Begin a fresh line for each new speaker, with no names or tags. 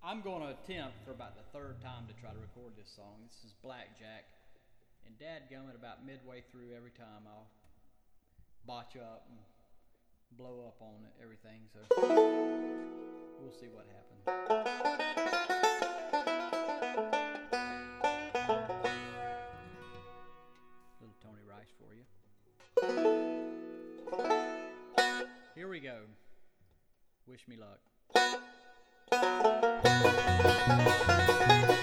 I'm going to attempt for about the third time to try to record this song. This is Blackjack. And dadgummit, about midway through every time I'll botch up and blow up on it, everything. So we'll see what happens. Little Tony Rice for you. Here we go. Wish me luck.